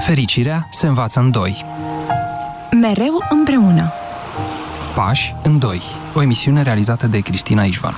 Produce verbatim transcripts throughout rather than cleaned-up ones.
Fericirea se învață în doi. Mereu împreună. Pași în doi. O emisiune realizată de Cristina Ișvan.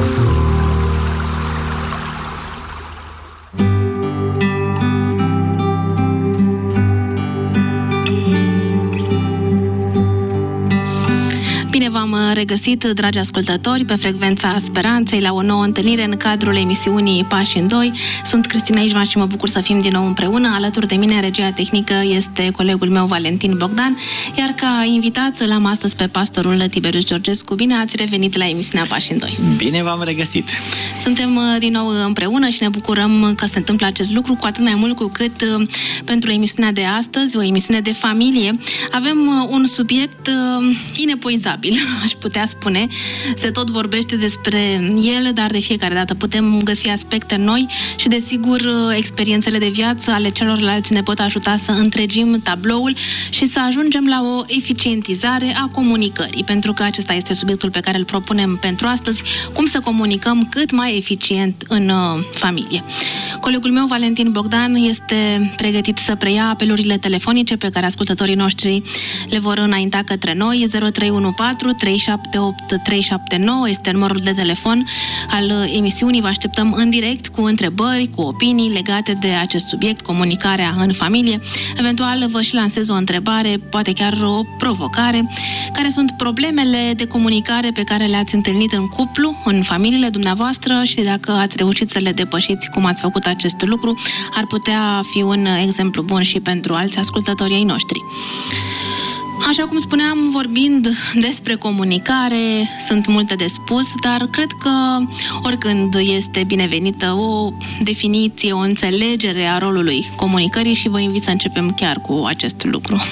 Bine v-am regăsit, dragi ascultători, pe frecvența Speranței la o nouă întâlnire în cadrul emisiunii Pași în doi. Sunt Cristina Ișvan și mă bucur să fim din nou împreună. Alături de mine, regia tehnică, este colegul meu Valentin Bogdan, iar ca invitat l-am astăzi pe pastorul Tiberius Georgescu. Bine ați revenit la emisiunea Pași în doi. Bine v-am regăsit! Suntem din nou împreună și ne bucurăm că se întâmplă acest lucru, cu atât mai mult cu cât pentru emisiunea de astăzi, o emisiune de familie, avem un subiect inepuizabil, aș putea spune. Se tot vorbește despre el, dar de fiecare dată putem găsi aspecte noi și, desigur, experiențele de viață ale celorlalți ne pot ajuta să întregim tabloul și să ajungem la o eficientizare a comunicării, pentru că acesta este subiectul pe care îl propunem pentru astăzi, cum să comunicăm cât mai eficient în uh, familie. Colegul meu, Valentin Bogdan, este pregătit să preia apelurile telefonice pe care ascultătorii noștri le vor înainta către noi. zero trei unu patru trei șapte opt trei șapte nouă este numărul de telefon al emisiunii. Vă așteptăm în direct cu întrebări, cu opinii legate de acest subiect, comunicarea în familie. Eventual vă și lansez o întrebare, poate chiar o provocare. Care sunt problemele de comunicare pe care le-ați întâlnit în cuplu, în familiile dumneavoastră, și dacă ați reușit să le depășiți, cum ați făcut acest lucru, ar putea fi un exemplu bun și pentru alți ascultători ai noștri. Așa cum spuneam, vorbind despre comunicare, sunt multe de spus, dar cred că oricând este binevenită o definiție, o înțelegere a rolului comunicării și vă invit să începem chiar cu acest lucru.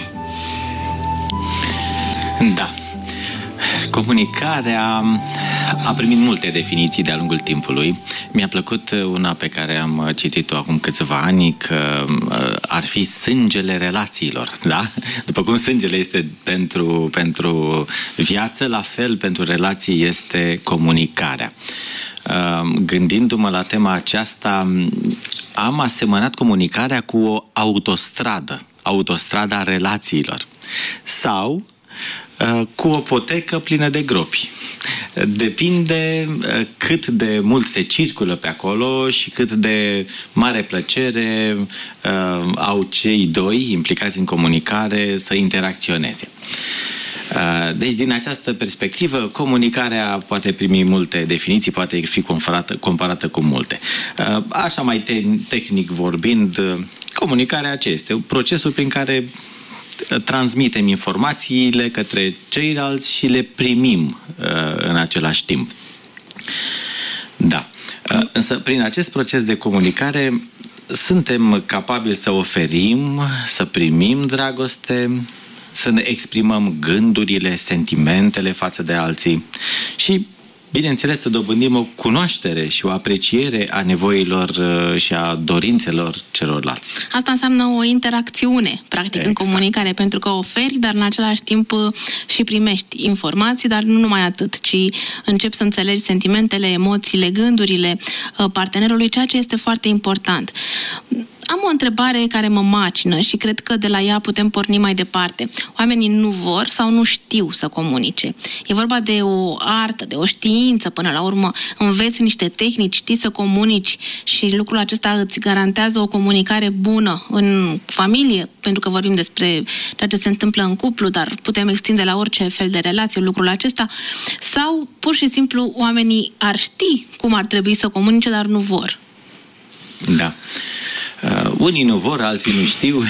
Da. Comunicarea a primit multe definiții de-a lungul timpului. Mi-a plăcut una pe care am citit-o acum câțiva ani, că ar fi sângele relațiilor, da? După cum sângele este pentru, pentru viață, la fel pentru relații este comunicarea. Gândindu-mă la tema aceasta, am asemănat comunicarea cu o autostradă, autostrada relațiilor, sau cu o potecă plină de gropi. Depinde cât de mult se circulă pe acolo și cât de mare plăcere uh, au cei doi implicați în comunicare să interacționeze. Uh, deci, din această perspectivă, comunicarea poate primi multe definiții, poate fi comparată, comparată cu multe. Uh, așa mai te- tehnic vorbind, comunicarea ce este? Procesul prin care transmitem informațiile către ceilalți și le primim uh, în același timp. Da. Uh, însă, prin acest proces de comunicare, suntem capabili să oferim, să primim dragoste, să ne exprimăm gândurile, sentimentele față de alții și, bineînțeles, să dobândim o cunoaștere și o apreciere a nevoilor și a dorințelor celorlalți. Asta înseamnă o interacțiune, practic, exact, în comunicare, pentru că oferi, dar în același timp și primești informații, dar nu numai atât, ci începi să înțelegi sentimentele, emoțiile, gândurile partenerului, ceea ce este foarte important. Am o întrebare care mă macină și cred că de la ea putem porni mai departe. Oamenii nu vor sau nu știu să comunice. E vorba de o artă, de o știință, până la urmă. Înveți niște tehnici, știi să comunici și lucrul acesta îți garantează o comunicare bună în familie, pentru că vorbim despre ceea ce se întâmplă în cuplu, dar putem extinde la orice fel de relație lucrul acesta. Sau, pur și simplu, oamenii ar ști cum ar trebui să comunice, dar nu vor. Da. Uh, unii nu vor, alții nu știu.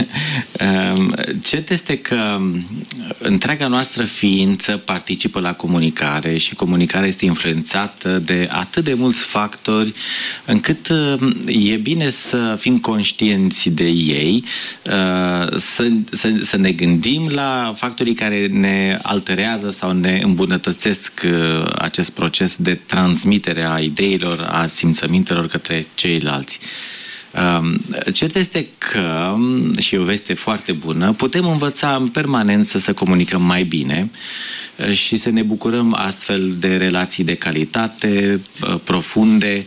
uh, cert este că întreaga noastră ființă participă la comunicare și comunicarea este influențată de atât de mulți factori încât uh, e bine să fim conștienți de ei, uh, să, să, să ne gândim la factorii care ne alterează sau ne îmbunătățesc uh, acest proces de transmitere a ideilor, a simțămintelor către ceilalți. Cert este că, și e o veste foarte bună, putem învăța în permanență să comunicăm mai bine și să ne bucurăm astfel de relații de calitate, profunde,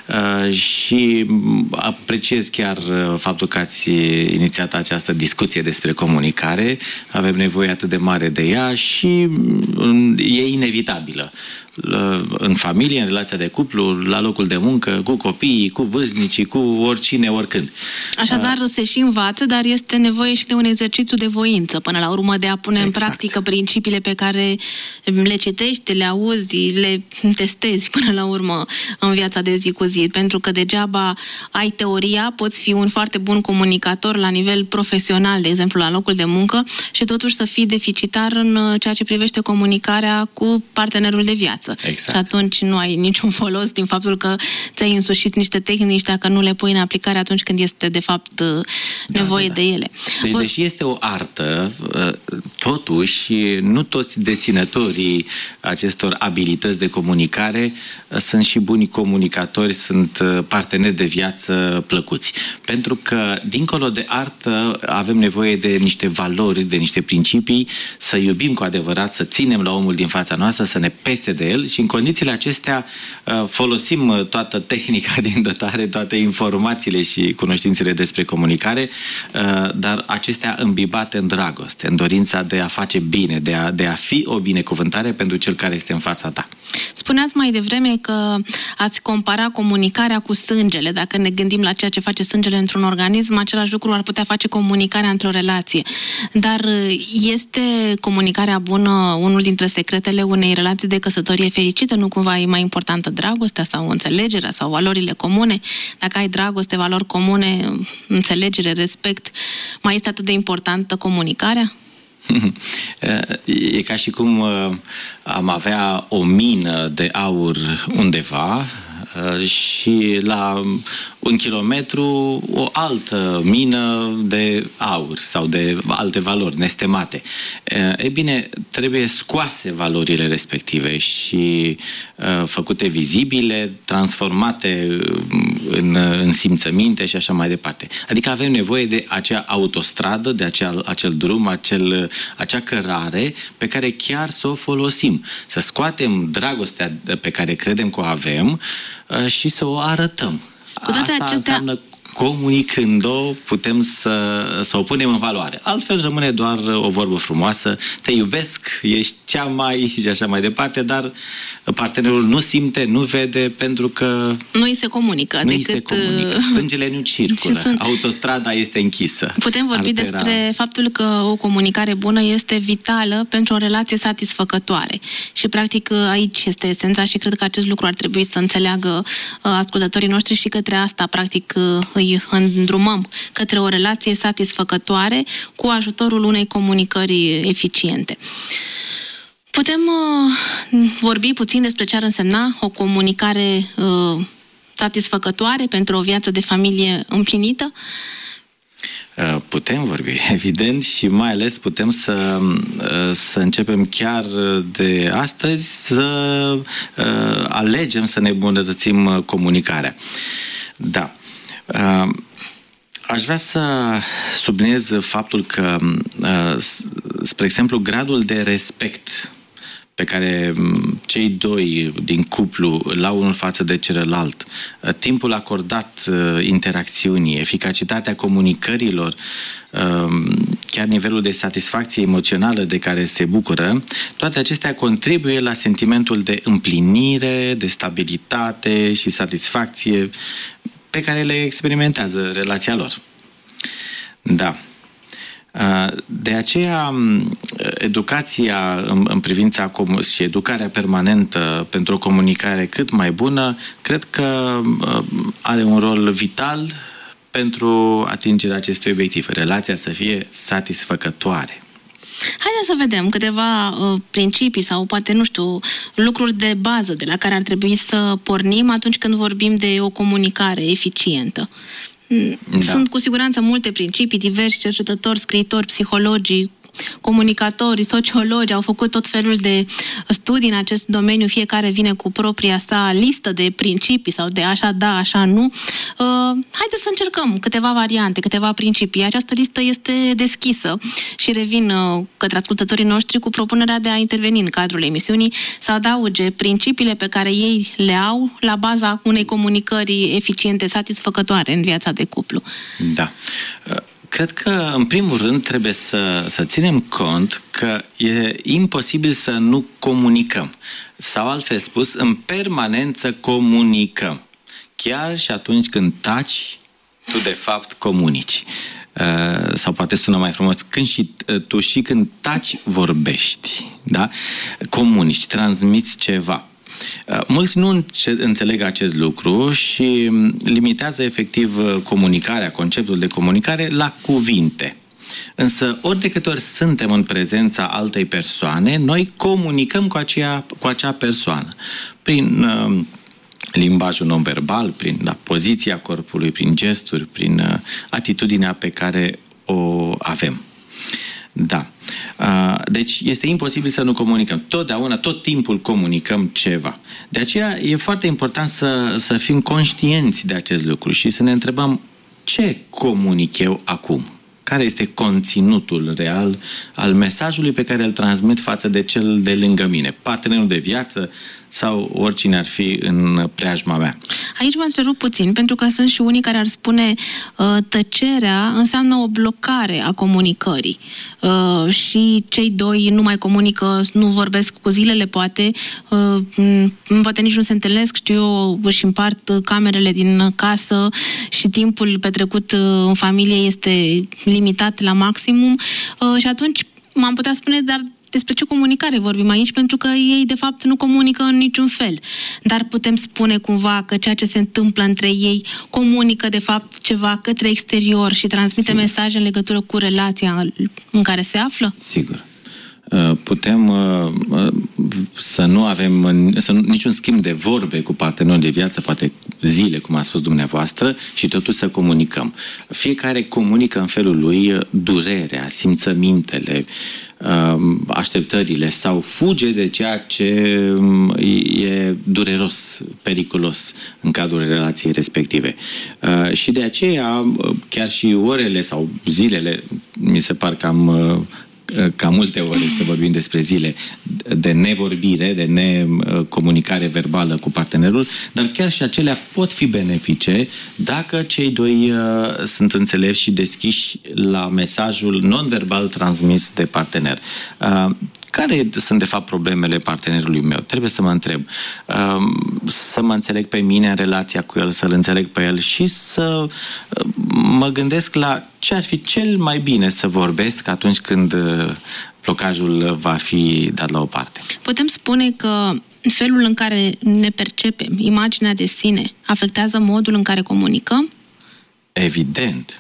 și apreciez chiar faptul că ați inițiat această discuție despre comunicare. Avem nevoie atât de mare de ea și e inevitabilă. În familie, în relația de cuplu, la locul de muncă, cu copiii, cu vârstnicii, cu oricine, oricând. Așadar, se și învață, dar este nevoie și de un exercițiu de voință, până la urmă, de a pune exact. în practică principiile pe care le citești, le auzi, le testezi până la urmă în viața de zi cu zi. Pentru că degeaba ai teoria, poți fi un foarte bun comunicator la nivel profesional, de exemplu, la locul de muncă, și totuși să fii deficitar în ceea ce privește comunicarea cu partenerul de viață. Exact. Și atunci nu ai niciun folos din faptul că ți-ai însușit niște tehnici dacă nu le pui în aplicare atunci când este de fapt nevoie da, da, da. de ele. Deci, Vor... deși este o artă, totuși nu toți deținătorii acestor abilități de comunicare sunt și buni comunicatori, sunt parteneri de viață plăcuți. Pentru că, dincolo de artă, avem nevoie de niște valori, de niște principii, să iubim cu adevărat, să ținem la omul din fața noastră, să ne pese de el, și în condițiile acestea folosim toată tehnica din dotare, toate informațiile și cunoștințele despre comunicare, dar acestea îmbibate în dragoste, în dorința de a face bine, de a, de a fi o binecuvântare pentru cel care este în fața ta. Spuneați mai devreme că ați compara comunicarea cu sângele. Dacă ne gândim la ceea ce face sângele într-un organism, același lucru ar putea face comunicarea într-o relație. Dar este comunicarea bună unul dintre secretele unei relații de căsătorie fericită? Nu cumva e mai importantă dragostea sau înțelegerea sau valorile comune? Dacă ai dragoste, valori comune, înțelegere, respect, mai este atât de importantă comunicarea? E ca și cum am avea o mină de aur undeva și la un kilometru o altă mină de aur sau de alte valori nestemate. E bine, trebuie scoase valorile respective și făcute vizibile, transformate în, în simțăminte și așa mai departe. Adică avem nevoie de acea autostradă, de acea, acel drum, acel, acea cărare pe care chiar să o folosim. Să scoatem dragostea pe care credem că o avem și să o arătăm. Cu toate Asta acestea... înseamnă comunicând-o, putem să, să o punem în valoare. Altfel rămâne doar o vorbă frumoasă, te iubesc, ești cea mai și așa mai departe, dar partenerul nu simte, nu vede, pentru că nu îi se comunică. Nu decât... se comunică. Sângele nu circulă. Sunt... Autostrada este închisă. Putem vorbi Artera... despre faptul că o comunicare bună este vitală pentru o relație satisfăcătoare. Și practic aici este esența și cred că acest lucru ar trebui să înțeleagă ascultătorii noștri și către asta practic îi îndrumăm, către o relație satisfăcătoare cu ajutorul unei comunicări eficiente. Putem uh, vorbi puțin despre ce ar însemna o comunicare uh, satisfăcătoare pentru o viață de familie împlinită? Putem vorbi, evident, și mai ales putem să, să începem chiar de astăzi să alegem să ne îmbunătățim comunicarea. Da. Aș vrea să subliniez faptul că, spre exemplu, gradul de respect pe care cei doi din cuplu l-au unul față de celălalt, timpul acordat interacțiunii, eficacitatea comunicărilor, chiar nivelul de satisfacție emoțională de care se bucură, toate acestea contribuie la sentimentul de împlinire, de stabilitate și satisfacție pe care le experimentează relația lor. Da. De aceea, educația în privința și educarea permanentă pentru o comunicare cât mai bună, cred că are un rol vital pentru atingerea acestui obiectiv. Relația să fie satisfăcătoare. Haideți să vedem câteva uh, principii sau poate, nu știu, lucruri de bază de la care ar trebui să pornim atunci când vorbim de o comunicare eficientă. Da. Sunt cu siguranță multe principii, diversi cercetători, scriitori, psihologii, comunicatori, sociologi au făcut tot felul de studii în acest domeniu, fiecare vine cu propria sa listă de principii sau de așa da, așa nu. haideți să încercăm câteva variante, câteva principii. Această listă este deschisă și revin uh, către ascultătorii noștri cu propunerea de a interveni în cadrul emisiunii, să adauge principiile pe care ei le au la baza unei comunicări eficiente, satisfăcătoare în viața de cuplu. Da. Cred că, în primul rând, trebuie să, să ținem cont că e imposibil să nu comunicăm. Sau, altfel spus, în permanență comunicăm. Chiar și atunci când taci, tu, de fapt, comunici. Uh, sau poate sună mai frumos, când și, uh, tu și când taci, vorbești. Da? Comunici, transmiți ceva. Mulți nu înțeleg acest lucru și limitează efectiv comunicarea, conceptul de comunicare la cuvinte. Însă, ori de câte ori suntem în prezența altei persoane, noi comunicăm cu, aceea, cu acea persoană. Prin uh, limbajul non-verbal, prin la poziția corpului, prin gesturi, prin uh, atitudinea pe care o avem. Da. Deci este imposibil să nu comunicăm. Totdeauna, tot timpul comunicăm ceva. De aceea e foarte important să, să fim conștienți de acest lucru și să ne întrebăm ce comunic eu acum? Care este conținutul real al mesajului pe care îl transmit față de cel de lângă mine, partenerul de viață sau oricine ar fi în preajma mea. Aici vă întrerup puțin, pentru că sunt și unii care ar spune uh, tăcerea înseamnă o blocare a comunicării. Uh, și cei doi nu mai comunică, nu vorbesc cu zilele, poate, uh, poate nici nu se întâlnesc, știu eu, își împart camerele din casă și timpul petrecut uh, în familie este limitat la maximum uh, și atunci m-am putea spune, dar despre ce comunicare vorbim aici? Pentru că ei, de fapt, nu comunică în niciun fel. Dar putem spune cumva că ceea ce se întâmplă între ei comunică, de fapt, ceva către exterior și transmite Sigur. mesaje în legătură cu relația în care se află? Sigur. Putem să nu avem să nu, niciun schimb de vorbe cu partenerul de viață, poate zile, cum a spus dumneavoastră, și totuși să comunicăm. Fiecare comunică în felul lui durerea, simțămintele, așteptările sau fuge de ceea ce e dureros, periculos în cadrul relației respective. Și de aceea, chiar și orele sau zilele, mi se par cam ca multe ori să vorbim despre zile de nevorbire, de necomunicare verbală cu partenerul, dar chiar și acelea pot fi benefice dacă cei doi uh, sunt înțelepți și deschiși la mesajul non-verbal transmis de partener. Uh, Care sunt, de fapt, problemele partenerului meu? Trebuie să mă întreb. Să mă înțeleg pe mine în relația cu el, să-l înțeleg pe el și să mă gândesc la ce ar fi cel mai bine să vorbesc atunci când blocajul va fi dat la o parte. Putem spune că felul în care ne percepem, imaginea de sine, afectează modul în care comunicăm? Evident.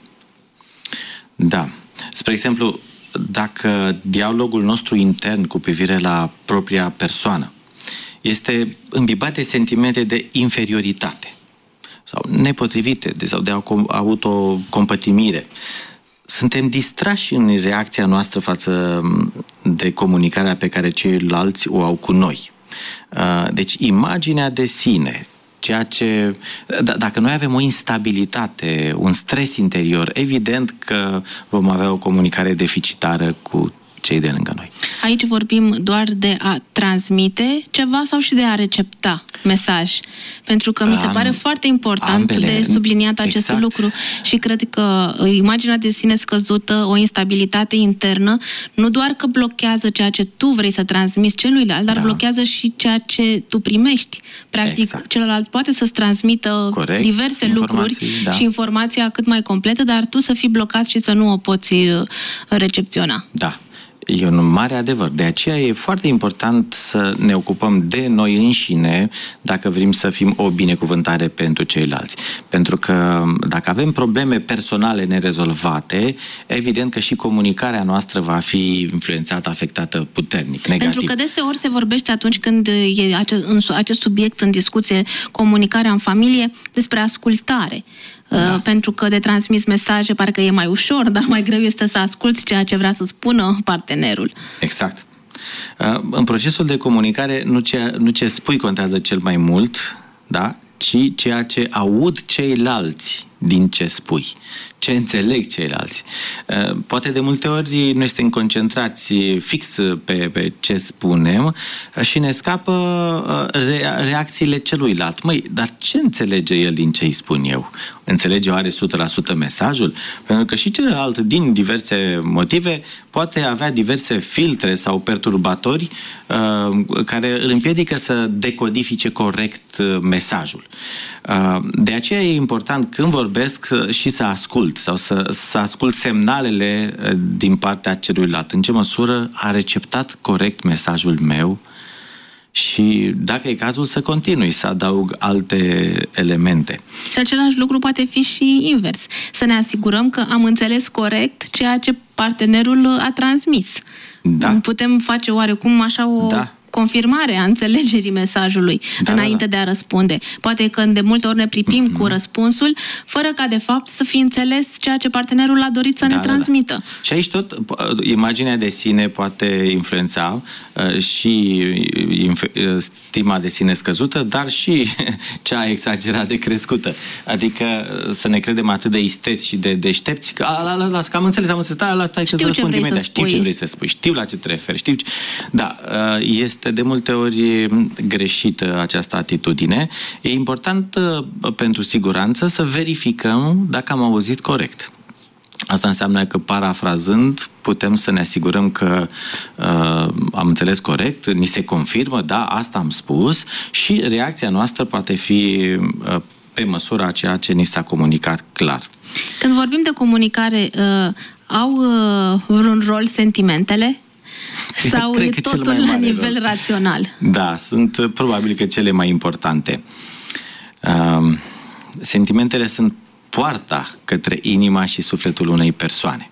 Da. Spre exemplu, dacă dialogul nostru intern cu privire la propria persoană este imbibat de sentimente de inferioritate sau nepotrivite sau de autocompătimire, suntem distrași în reacția noastră față de comunicarea pe care ceilalți o au cu noi. Deci, imaginea de sine, ceea ce, d- dacă noi avem o instabilitate, un stres interior, evident că vom avea o comunicare deficitară cu cei de lângă noi. Aici vorbim doar de a transmite ceva sau și de a recepta mesaj? Pentru că mi se pare Am, foarte important ambele, de subliniat acest exact. lucru și cred că imaginea de sine scăzută, o instabilitate internă, nu doar că blochează ceea ce tu vrei să transmiți celuilalt, dar da. blochează și ceea ce tu primești. Practic, exact. celălalt poate să-ți transmită Corect. diverse lucruri da. și informația cât mai completă, dar tu să fii blocat și să nu o poți recepționa. Da. E un mare adevăr. De aceea e foarte important să ne ocupăm de noi înșine dacă vrem să fim o binecuvântare pentru ceilalți. Pentru că dacă avem probleme personale nerezolvate, evident că și comunicarea noastră va fi influențată, afectată puternic, negativ. Pentru că deseori se vorbește atunci când e acest subiect în discuție, comunicarea în familie, despre ascultare. Da. Pentru că de transmis mesaje parcă e mai ușor, dar mai greu este să asculți ceea ce vrea să spună partenerul. Exact. În procesul de comunicare nu ce, nu ce spui contează cel mai mult, da? Ci ceea ce aud ceilalți din ce spui, ce înțeleg ceilalți. Poate de multe ori noi suntem concentrați fix pe, pe ce spunem și ne scapă reacțiile celuilalt. Măi, dar ce înțelege el din ce îi spun eu? Înțelege oare o sută la sută mesajul? Pentru că și celălalt, din diverse motive, poate avea diverse filtre sau perturbatori uh, care îl împiedică să decodifice corect mesajul. Uh, de aceea e important când vorbesc și să ascult sau să, să ascult semnalele din partea celuilalt. În ce măsură a receptat corect mesajul meu și, dacă e cazul, să continui, să adaug alte elemente. Și același lucru poate fi și invers. Să ne asigurăm că am înțeles corect ceea ce partenerul a transmis. Da. Putem face oarecum așa o... Da. confirmare a înțelegerii mesajului da, înainte da, da. de a răspunde. Poate că de multe ori ne pripim mm-hmm. cu răspunsul, fără ca de fapt să fi înțeles ceea ce partenerul a dorit să da, ne da, transmită. Da. Și aici tot imaginea de sine poate influența uh, și uh, stima de sine scăzută, dar și cea exagerat de crescută. Adică să ne credem atât de isteți și de deștepți că a, la, la, las, că am înțeles, am înțeles, da, la stai să răspund imediat. Știu ce vrei să spui, știu la ce te referi, știu ce... Da, uh, este de multe ori greșită această atitudine. E important pentru siguranță să verificăm dacă am auzit corect. Asta înseamnă că, parafrazând, putem să ne asigurăm că uh, am înțeles corect, ni se confirmă, da, asta am spus, și reacția noastră poate fi uh, pe măsura ceea ce ni s-a comunicat clar. Când vorbim de comunicare, uh, au uh, vreun rol sentimentele? Sau e totul la nivel rol. rațional? Da, sunt probabil că cele mai importante. Uh, sentimentele sunt poarta către inima și sufletul unei persoane.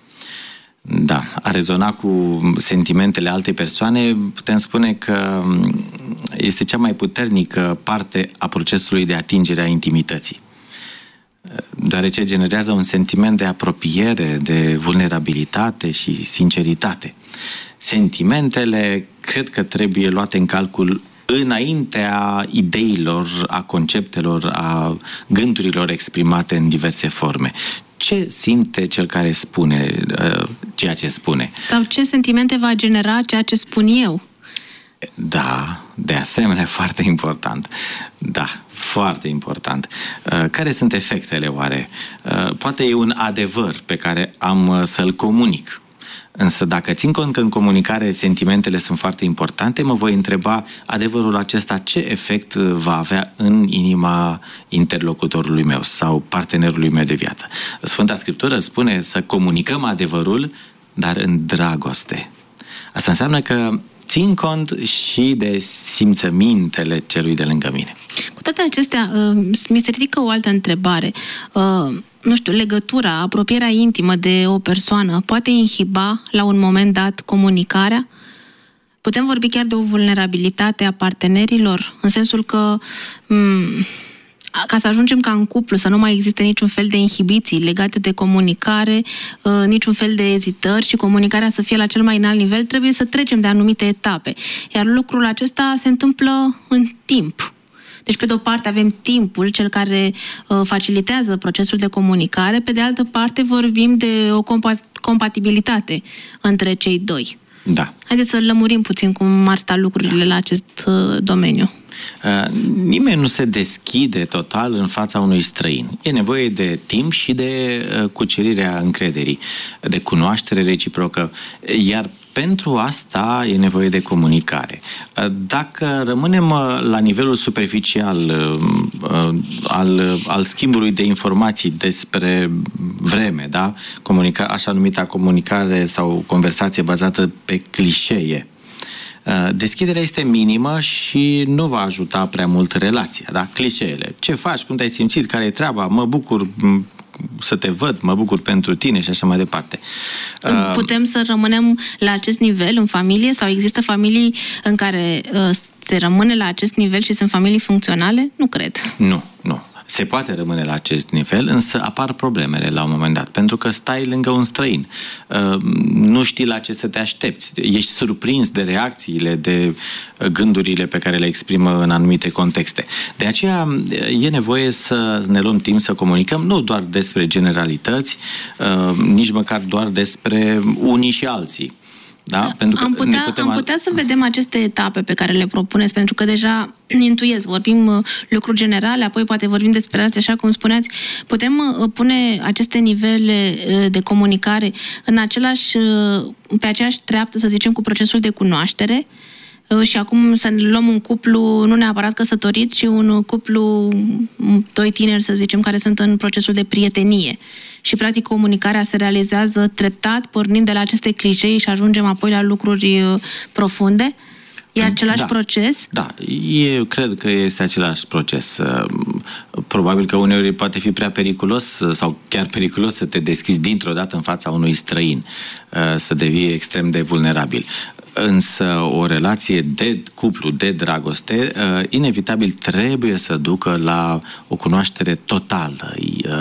Da, a rezona cu sentimentele altei persoane, putem spune că este cea mai puternică parte a procesului de atingere a intimității. Deoarece generează un sentiment de apropiere, de vulnerabilitate și sinceritate. Sentimentele cred că trebuie luate în calcul înaintea ideilor, a conceptelor, a gândurilor exprimate în diverse forme. Ce simte cel care spune uh, ceea ce spune? Sau ce sentimente va genera ceea ce spun eu? Da, de asemenea, foarte important. Da, foarte important. Uh, care sunt efectele oare? Uh, poate e un adevăr pe care am uh, să-l comunic. Însă dacă țin cont că în comunicare sentimentele sunt foarte importante, mă voi întreba adevărul acesta ce efect va avea în inima interlocutorului meu sau partenerului meu de viață. Sfânta Scriptură spune să comunicăm adevărul, dar în dragoste. Asta înseamnă că țin cont și de simțămintele celui de lângă mine. Cu toate acestea, mi se ridică o altă întrebare. Nu știu, legătura, apropierea intimă de o persoană poate inhiba la un moment dat comunicarea? Putem vorbi chiar de o vulnerabilitate a partenerilor? În sensul că m- ca să ajungem ca în cuplu să nu mai existe niciun fel de inhibiții legate de comunicare, niciun fel de ezitări și comunicarea să fie la cel mai înalt nivel, trebuie să trecem de anumite etape. Iar lucrul acesta se întâmplă în timp. Deci, pe de o parte, avem timpul, cel care uh, facilitează procesul de comunicare, pe de altă parte, vorbim de o compat- compatibilitate între cei doi. Da. Haideți să lămurim puțin cum ar sta lucrurile la acest uh, domeniu. Uh, nimeni nu se deschide total în fața unui străin. E nevoie de timp și de uh, cucerirea încrederii, de cunoaștere reciprocă, iar pentru asta e nevoie de comunicare. Dacă rămânem la nivelul superficial al, al schimbului de informații despre vreme, da? Comunica, așa numita comunicare sau conversație bazată pe clișee, deschiderea este minimă și nu va ajuta prea mult relația, da? Clișeele. Ce faci? Cum te-ai simțit? Care-i treaba? Mă bucur să te văd, mă bucur pentru tine și așa mai departe. Putem să rămânem la acest nivel în familie sau există familii în care uh, se rămâne la acest nivel și sunt familii funcționale? Nu cred. Nu, nu. Se poate rămâne la acest nivel, însă apar problemele la un moment dat, pentru că stai lângă un străin. Nu știi la ce să te aștepți. Ești surprins de reacțiile, de gândurile pe care le exprimă în anumite contexte. De aceea e nevoie să ne luăm timp să comunicăm nu doar despre generalități, nici măcar doar despre unii și alții. Da? Pentru că am putea, putem... am putea să vedem aceste etape pe care le propuneți, pentru că deja intuiesc, vorbim lucruri generale, apoi poate vorbim despre alții, așa cum spuneați. Putem pune aceste nivele de comunicare în același, pe aceeași treaptă, să zicem, cu procesul de cunoaștere? Și acum să luăm un cuplu, nu neapărat căsătorit, ci un cuplu, doi tineri, să zicem, care sunt în procesul de prietenie. Și, practic, comunicarea se realizează treptat, pornind de la aceste clișee și ajungem apoi la lucruri profunde? E același da, proces? Da, eu cred că este același proces. Probabil că uneori poate fi prea periculos sau chiar periculos să te deschizi dintr-o dată în fața unui străin, să devii extrem de vulnerabil. Însă o relație de cuplu, de dragoste, inevitabil trebuie să ducă la o cunoaștere totală,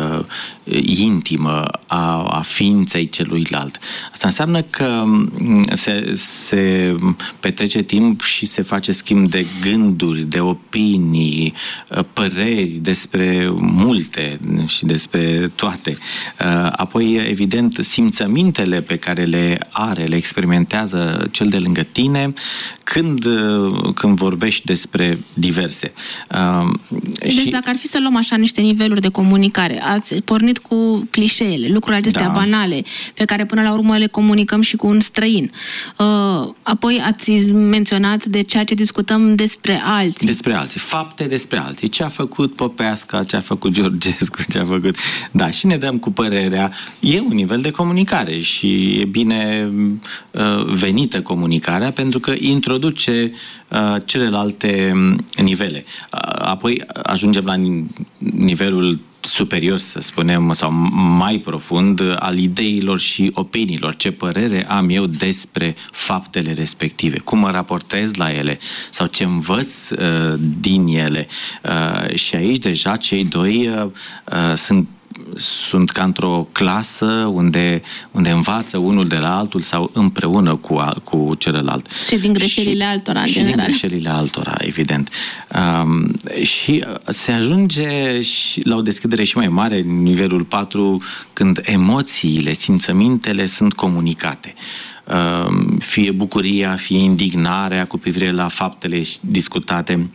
intimă a, a ființei celuilalt. Asta înseamnă că se, se petrece timp și se face schimb de gânduri, de opinii, păreri despre multe și despre toate. Apoi, evident, simțămintele pe care le are, le experimentează cel de lângă tine când, când vorbești despre diverse. Deci și... dacă ar fi să luăm așa niște niveluri de comunicare, ați pornit cu clișeele, lucrurile acestea da. banale, pe care până la urmă le comunicăm și cu un străin. Apoi ați menționat de ceea ce discutăm despre alții. Despre alții, fapte despre alții. Ce a făcut Popesca, ce a făcut Georgescu, ce a făcut... Da, și ne dăm cu părerea. E un nivel de comunicare și e bine uh, venită comunicarea pentru că introduce uh, celelalte nivele. Uh, apoi ajungem la nivelul superior, să spunem, sau mai profund, al ideilor și opiniilor. Ce părere am eu despre faptele respective? Cum mă raportez la ele? Sau ce învăț uh, din ele? Uh, și aici deja cei doi uh, uh, sunt sunt ca într-o clasă unde, unde învață unul de la altul sau împreună cu, a, cu celălalt. Și din greșelile și, altora, în și general. din greșelile altora, evident. Um, și se ajunge și la o deschidere și mai mare, nivelul patru, când emoțiile, simțămintele sunt comunicate. Um, fie bucuria, fie indignarea cu privire la faptele discutate,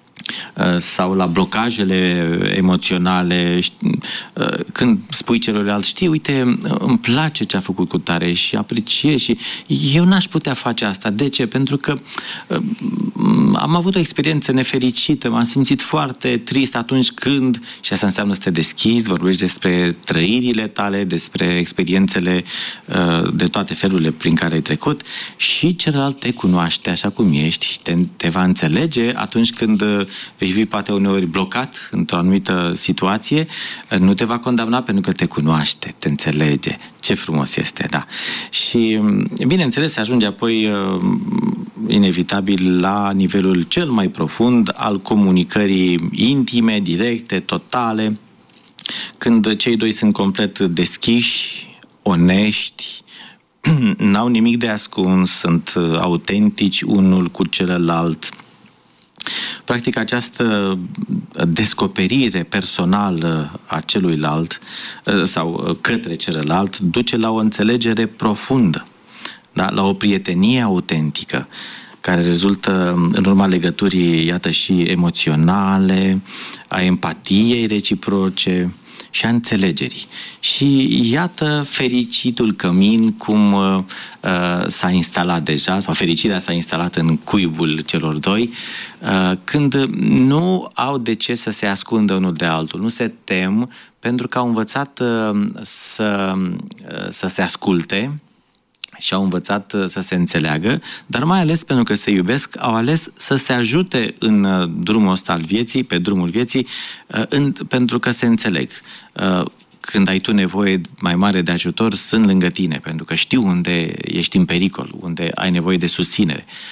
sau la blocajele emoționale, când spui celorlalți, știi, uite, îmi place ce a făcut cu tare și apreciez și eu n-aș putea face asta. De ce? Pentru că am avut o experiență nefericită, m-am simțit foarte trist atunci când, și asta înseamnă să te deschizi, vorbești despre trăirile tale, despre experiențele de toate felurile prin care ai trecut și celălalt te cunoaște așa cum ești și te, te va înțelege atunci când vei fi poate uneori blocat într-o anumită situație, nu te va condamna pentru că te cunoaște, te înțelege. Ce frumos este, da. Și, bineînțeles, se ajunge apoi inevitabil la nivelul cel mai profund al comunicării intime, directe, totale, când cei doi sunt complet deschiși, onești, n-au nimic de ascuns, sunt autentici unul cu celălalt. Practic, această descoperire personală a celuilalt sau către celălalt duce la o înțelegere profundă, da? La o prietenie autentică, care rezultă în urma legăturii, iată, și emoționale, a empatiei reciproce și a înțelegerii. Și iată fericitul cămin cum uh, s-a instalat deja, sau fericirea s-a instalat în cuibul celor doi, uh, când nu au de ce să se ascundă unul de altul, nu se tem, pentru că au învățat uh, să, uh, să se asculte și au învățat să se înțeleagă, dar mai ales pentru că se iubesc, au ales să se ajute în drumul ăsta al vieții, pe drumul vieții, în, pentru că se înțeleg. Când ai tu nevoie mai mare de ajutor, sunt lângă tine, pentru că știu unde ești în pericol, unde ai nevoie de susținere.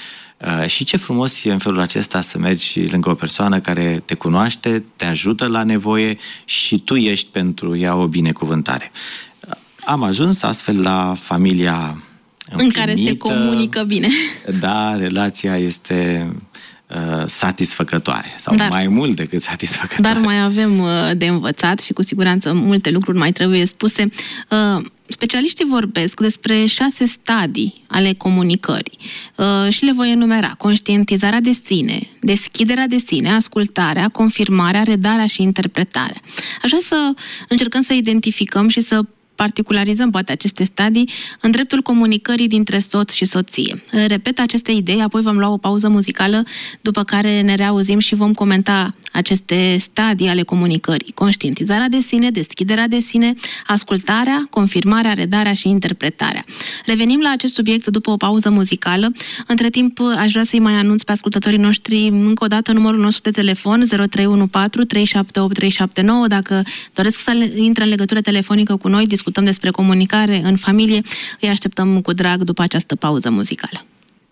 Și ce frumos e în felul acesta să mergi lângă o persoană care te cunoaște, te ajută la nevoie și tu ești pentru ea o binecuvântare. Am ajuns astfel la familia împlinită, în care se comunică bine. Da, relația este uh, satisfăcătoare sau dar, mai mult decât satisfăcătoare. Dar mai avem uh, de învățat și cu siguranță multe lucruri mai trebuie spuse. Uh, specialiștii vorbesc despre șase stadii ale comunicării uh, și le voi enumera: conștientizarea de sine, deschiderea de sine, ascultarea, confirmarea, redarea și interpretarea. Aș vrea să încercăm să identificăm și să particularizăm poate aceste stadii în dreptul comunicării dintre soț și soție. Repet aceste idei, apoi vom lua o pauză muzicală, după care ne reauzim și vom comenta aceste stadii ale comunicării: conștientizarea de sine, deschiderea de sine, ascultarea, confirmarea, redarea și interpretarea. Revenim la acest subiect după o pauză muzicală. Între timp, aș vrea să-i mai anunț pe ascultătorii noștri încă o dată numărul nostru de telefon zero trei unu patru trei șapte opt trei șapte nouă. Dacă doresc să intre în legătură telefonică cu noi, discutăm despre comunicare în familie, îi așteptăm cu drag după această pauză muzicală.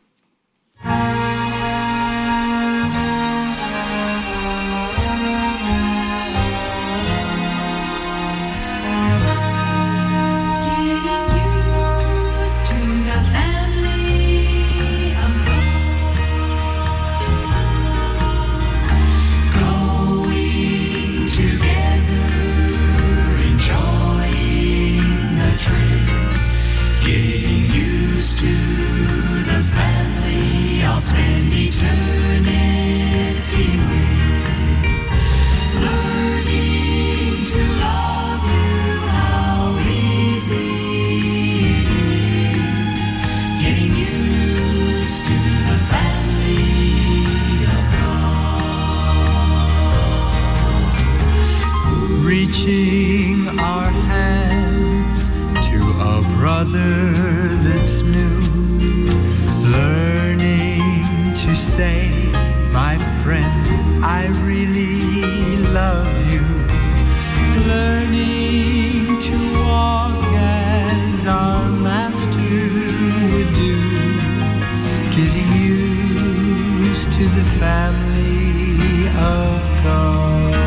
Reaching our hands to a brother that's new, learning to say, my friend, I really love you, learning to walk as our master would do, getting used to the family of God.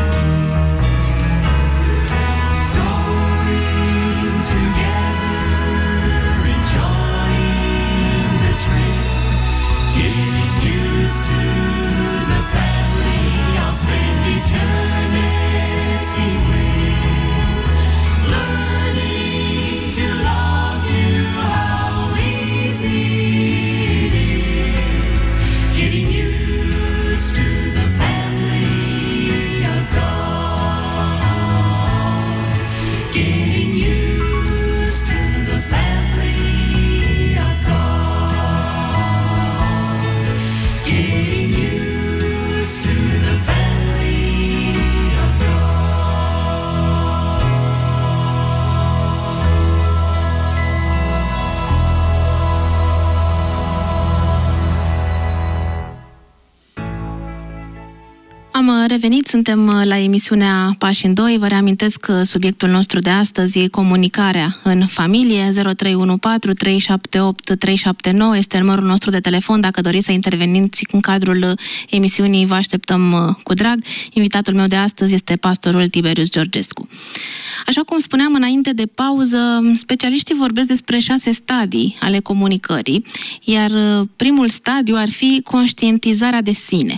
Am revenit, suntem la emisiunea Pași în doi. Vă reamintesc că subiectul nostru de astăzi e comunicarea în familie. Zero trei unu patru trei șapte opt trei șapte nouă este numărul nostru de telefon. Dacă doriți să interveniți în cadrul emisiunii, vă așteptăm cu drag. Invitatul meu de astăzi este pastorul Tiberius Georgescu. Așa cum spuneam înainte de pauză, specialiștii vorbesc despre șase stadii ale comunicării, iar primul stadiu ar fi conștientizarea de sine.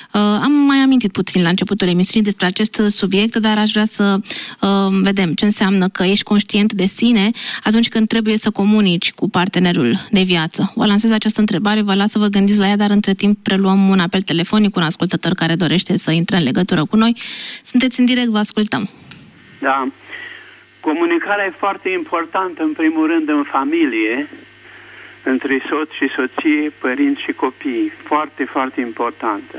Am mai amintit puțin la începutul emisiunii despre acest subiect, dar aș vrea să uh, vedem ce înseamnă că ești conștient de sine atunci când trebuie să comunici cu partenerul de viață. Vă lansez această întrebare, vă las să vă gândiți la ea, dar între timp preluăm un apel telefonic cu un ascultător care dorește să intre în legătură cu noi. Sunteți în direct, vă ascultăm. Da. Comunicarea e foarte importantă, în primul rând, în familie, între soț și soție, părinți și copii. Foarte, foarte importantă.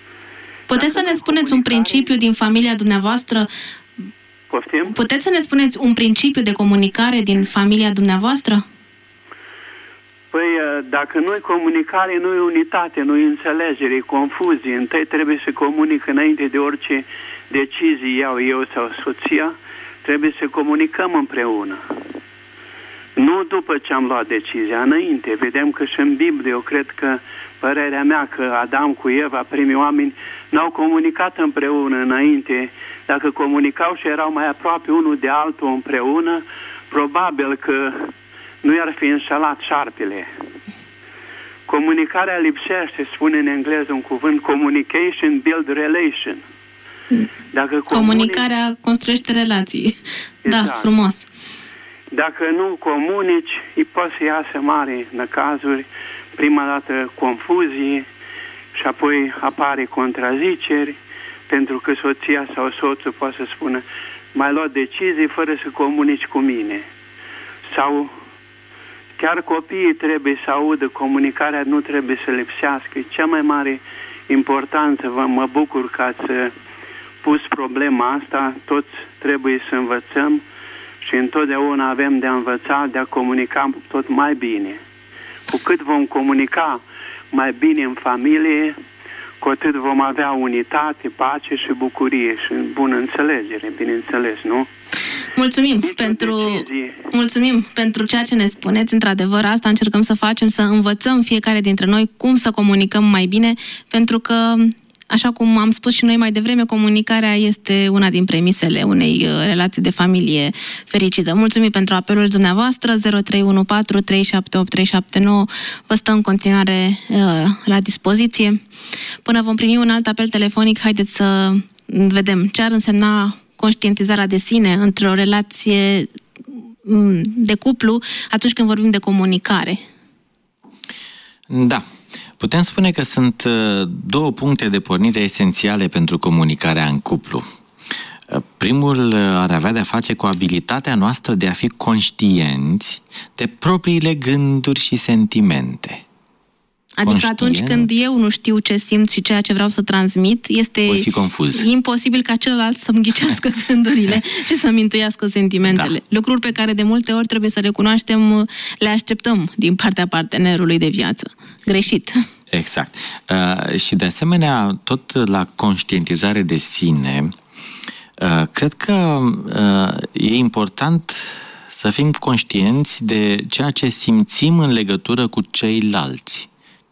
Puteți să ne spuneți un principiu din familia dumneavoastră? Poftim? Puteți să ne spuneți un principiu de comunicare din familia dumneavoastră? Păi, dacă nu-i comunicare, nu-i unitate, nu-i înțelegere, e confuzie. Întâi trebuie să comunic înainte de orice decizie iau eu sau soția, trebuie să comunicăm împreună. Nu după ce am luat decizia, înainte. Vedem că și în Biblie, eu cred că părerea mea că Adam cu Eva, primii oameni, n-au comunicat împreună înainte. Dacă comunicau și erau mai aproape unul de altul împreună, probabil că nu i-ar fi înșelat șarpele. Comunicarea lipsește, spune în engleză un cuvânt, communication build relation. Dacă comunicarea comunici, construiește relații. Exact. Da, frumos. Dacă nu comunici, îi poți să iasă mari năcazuri, prima dată confuzie și apoi apare contraziceri, pentru că soția sau soțul poate să spună mai luat decizii fără să comunici cu mine. Sau chiar copiii trebuie să audă, comunicarea nu trebuie să lipsească. E cea mai mare importanță. Vă mă bucur că ați pus problema asta. Toți trebuie să învățăm și întotdeauna avem de a învăța, de a comunica tot mai bine. Cu cât vom comunica mai bine în familie, cu atât vom avea unitate, pace și bucurie și bună înțelegere, bineînțeles, nu? Mulțumim pentru, mulțumim pentru ceea ce ne spuneți. Într-adevăr, asta încercăm să facem, să învățăm fiecare dintre noi cum să comunicăm mai bine, pentru că, așa cum am spus și noi mai devreme, comunicarea este una din premisele unei relații de familie fericită. Mulțumim pentru apelul dumneavoastră. Zero trei unu patru trei șapte opt trei șapte nouă vă stă în continuare uh, la dispoziție. Până vom primi un alt apel telefonic, haideți să vedem ce ar însemna conștientizarea de sine într-o relație de cuplu atunci când vorbim de comunicare. Da. Putem spune că sunt două puncte de pornire esențiale pentru comunicarea în cuplu. Primul ar avea de-a face cu abilitatea noastră de a fi conștienți de propriile gânduri și sentimente. Adică Conștient. Atunci când eu nu știu ce simt și ceea ce vreau să transmit, este Voi fi confuz. imposibil ca celălalt să-mi ghicească gândurile și să-mi intuiască sentimentele. Da. Lucruri pe care de multe ori trebuie să recunoaștem, le așteptăm din partea partenerului de viață. Greșit. Exact. Uh, și de asemenea, tot la conștientizare de sine, uh, cred că uh, e important să fim conștienți de ceea ce simțim în legătură cu ceilalți.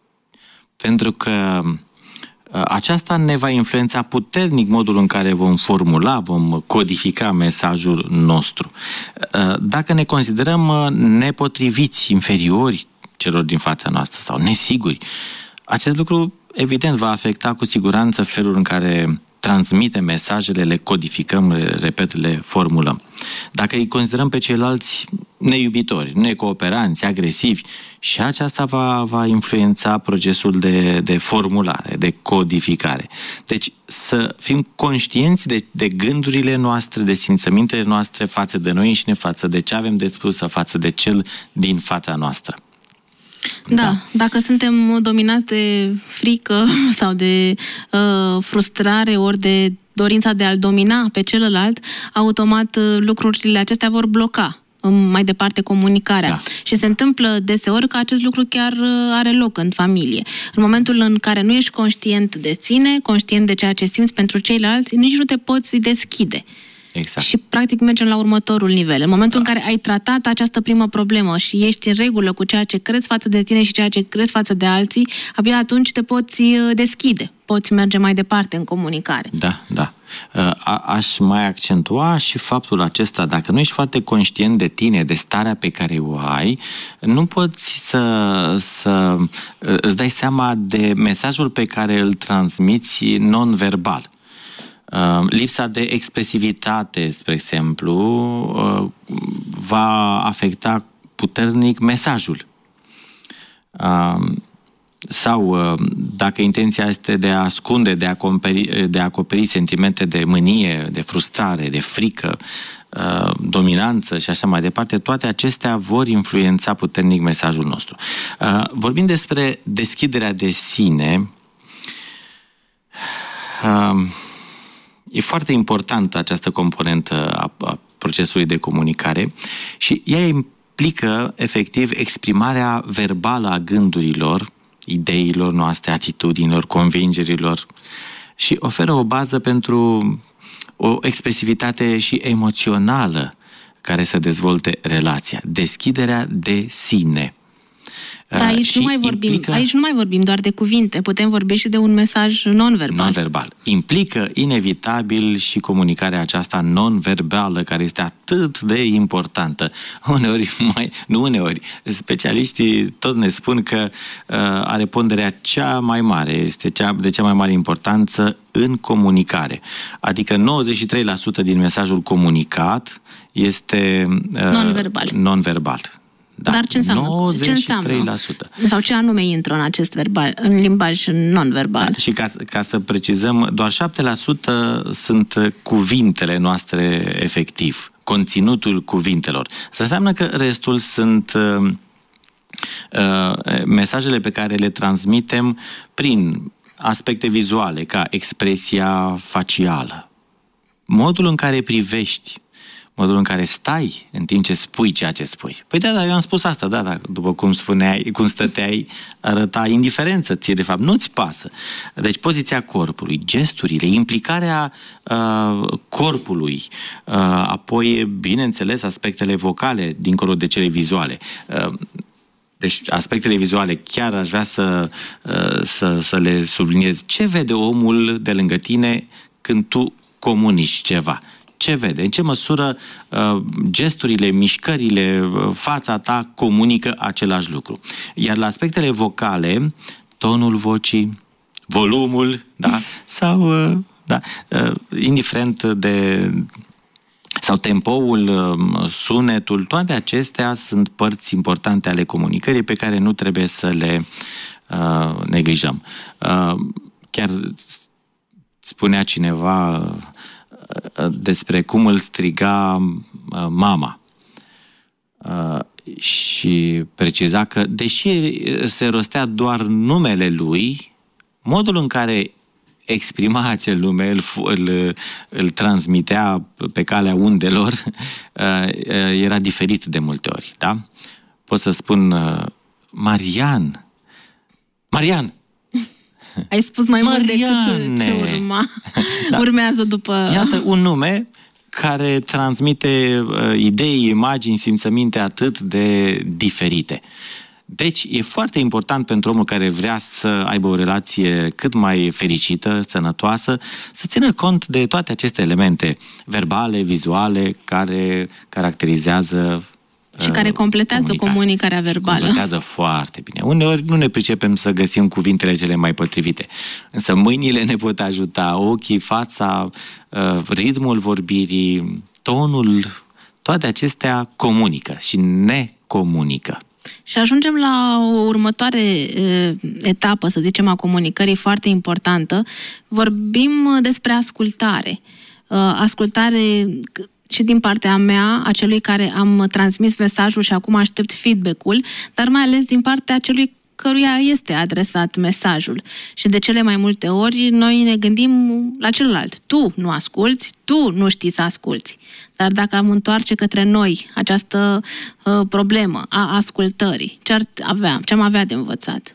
Pentru că aceasta ne va influența puternic modul în care vom formula, vom codifica mesajul nostru. Dacă ne considerăm nepotriviți, inferiori celor din fața noastră sau nesiguri, acest lucru evident va afecta cu siguranță felul în care transmitem mesajele, le codificăm, repet, le formulăm. Dacă îi considerăm pe ceilalți neiubitori, necooperanți, agresivi, și aceasta va, va influența procesul de, de formulare, de codificare. Deci să fim conștienți de, de gândurile noastre, de simțămintele noastre față de noi înșine, față de ce avem de spus, față de cel din fața noastră. Da, da, dacă suntem dominați de frică sau de uh, frustrare ori de dorința de a-l domina pe celălalt, automat uh, lucrurile acestea vor bloca mai departe comunicarea. Da. Și se întâmplă deseori că acest lucru chiar are loc în familie. În momentul în care nu ești conștient de sine, conștient de ceea ce simți pentru ceilalți, nici nu te poți deschide. Exact. Și practic mergem la următorul nivel. În momentul da. în care ai tratat această primă problemă și ești în regulă cu ceea ce crezi față de tine și ceea ce crezi față de alții, abia atunci te poți deschide. Poți merge mai departe în comunicare. Da, da. A, aș mai accentua și faptul acesta, dacă nu ești foarte conștient de tine, de starea pe care o ai, nu poți să, să îți dai seama de mesajul pe care îl transmiți non-verbal. Lipsa de expresivitate, spre exemplu, va afecta puternic mesajul. Sau dacă intenția este de a ascunde, de a acoperi, de a acoperi sentimente de mânie, de frustrare, de frică, dominanță și așa mai departe, toate acestea vor influența puternic mesajul nostru. Vorbind despre deschiderea de sine, e foarte importantă această componentă a, a procesului de comunicare și ea implică efectiv exprimarea verbală a gândurilor, ideilor noastre, atitudinilor, convingerilor și oferă o bază pentru o expresivitate și emoțională care să dezvolte relația. Deschiderea de sine. Da, aici, nu mai vorbim, implică... aici nu mai vorbim doar de cuvinte, putem vorbi și de un mesaj non-verbal. Non-verbal. Implică inevitabil și comunicarea aceasta non-verbală, care este atât de importantă. Uneori, mai, nu uneori, specialiștii tot ne spun că uh, are ponderea cea mai mare, este cea, de cea mai mare importanță în comunicare. Adică nouăzeci și trei la sută din mesajul comunicat este uh, non-verbal. non-verbal. Da, dar ce înseamnă? nouăzeci și trei la sută. Sau ce anume intră în acest verbal, în limbaj non-verbal? Da, și ca, ca să precizăm, doar șapte la sută sunt cuvintele noastre efectiv, conținutul cuvintelor. Asta înseamnă că restul sunt uh, uh, mesajele pe care le transmitem prin aspecte vizuale, ca expresia facială, modul în care privești, modul în care stai în timp ce spui ceea ce spui. Păi da, da, eu am spus asta, da, da, după cum spuneai, cum stăteai, arăta indiferență, ție de fapt nu-ți pasă. Deci poziția corpului, gesturile, implicarea uh, corpului, uh, apoi, bineînțeles, aspectele vocale, dincolo de cele vizuale. Uh, Deci aspectele vizuale chiar aș vrea să, uh, să, să le subliniez. Ce vede omul de lângă tine când tu comunici ceva? Ce vede? În ce măsură uh, gesturile, mișcările, uh, fața ta comunică același lucru? Iar la aspectele vocale, tonul vocii, volumul, da? Sau, uh, da, uh, indiferent de... sau tempoul, uh, sunetul, toate acestea sunt părți importante ale comunicării pe care nu trebuie să le uh, neglijăm. Uh, chiar spunea cineva... Uh, despre cum îl striga mama și preciza că, deși se rostea doar numele lui, modul în care exprima acel nume, îl, îl, îl transmitea pe calea undelor, era diferit de multe ori, da? Pot să spun Marian, Marian! Ai spus mai mult decât ce urma. Da. Urmează după... Iată un nume care transmite uh, idei, imagini, simțăminte atât de diferite. Deci e foarte important pentru omul care vrea să aibă o relație cât mai fericită, sănătoasă, să țină cont de toate aceste elemente verbale, vizuale, care caracterizează și care completează comunicare. Comunicarea verbală. Și completează foarte bine. Uneori nu ne pricepem să găsim cuvintele cele mai potrivite, însă mâinile ne pot ajuta, ochii, fața, ritmul vorbirii, tonul, toate acestea comunică și ne comunică. Și ajungem la o următoare e, etapă, să zicem, a comunicării foarte importantă. Vorbim despre ascultare. Ascultare și din partea mea, a celui care am transmis mesajul și acum aștept feedback-ul, dar mai ales din partea celui căruia este adresat mesajul. Și de cele mai multe ori noi ne gândim la celălalt. Tu nu asculți, tu nu știi să asculți. Dar dacă am întoarce către noi această uh, problemă a ascultării, ce ar avea, ce am avea de învățat?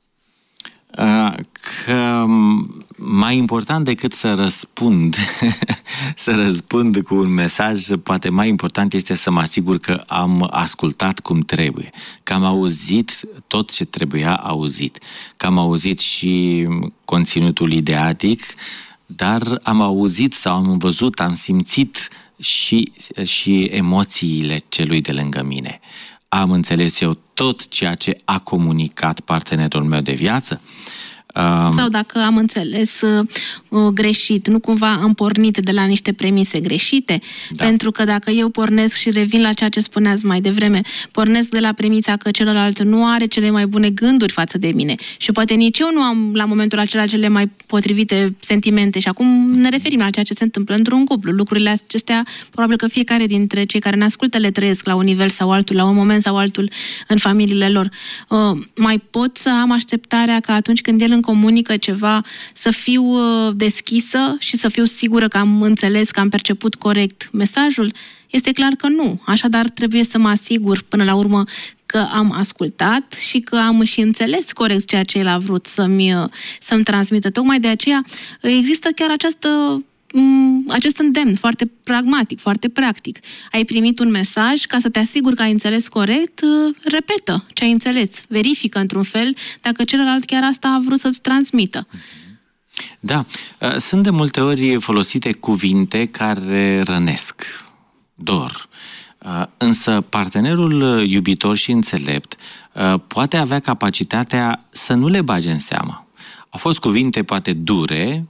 Că mai important decât să răspund, să răspund cu un mesaj, poate mai important este să mă asigur că am ascultat cum trebuie, că am auzit tot ce trebuia auzit, că am auzit și conținutul ideatic, dar am auzit sau am văzut, am simțit și, și emoțiile celui de lângă mine. Am înțeles eu tot ceea ce a comunicat partenerul meu de viață? Sau dacă am înțeles uh, greșit, nu cumva am pornit de la niște premise greșite? Da. Pentru că dacă eu pornesc și revin la ceea ce spuneați mai devreme, pornesc de la premisa că celălalt nu are cele mai bune gânduri față de mine și poate nici eu nu am la momentul acela cele mai potrivite sentimente și acum ne referim la ceea ce se întâmplă într-un cuplu. Lucrurile acestea, probabil că fiecare dintre cei care ne ascultă le trăiesc la un nivel sau altul, la un moment sau altul în familiile lor. Uh, mai pot să am așteptarea că atunci când el comunică ceva, să fiu deschisă și să fiu sigură că am înțeles, că am perceput corect mesajul? Este clar că nu. Așadar, trebuie să mă asigur până la urmă că am ascultat și că am și înțeles corect ceea ce el a vrut să-mi, să-mi transmită. Tocmai de aceea există chiar această acest îndemn foarte pragmatic, foarte practic. Ai primit un mesaj, ca să te asiguri că ai înțeles corect, repetă ce ai înțeles, verifică într-un fel dacă celălalt chiar asta a vrut să-ți transmită. Da, sunt de multe ori folosite cuvinte care rănesc, dor. Însă partenerul iubitor și înțelept poate avea capacitatea să nu le bage în seamă. Au fost cuvinte poate dure,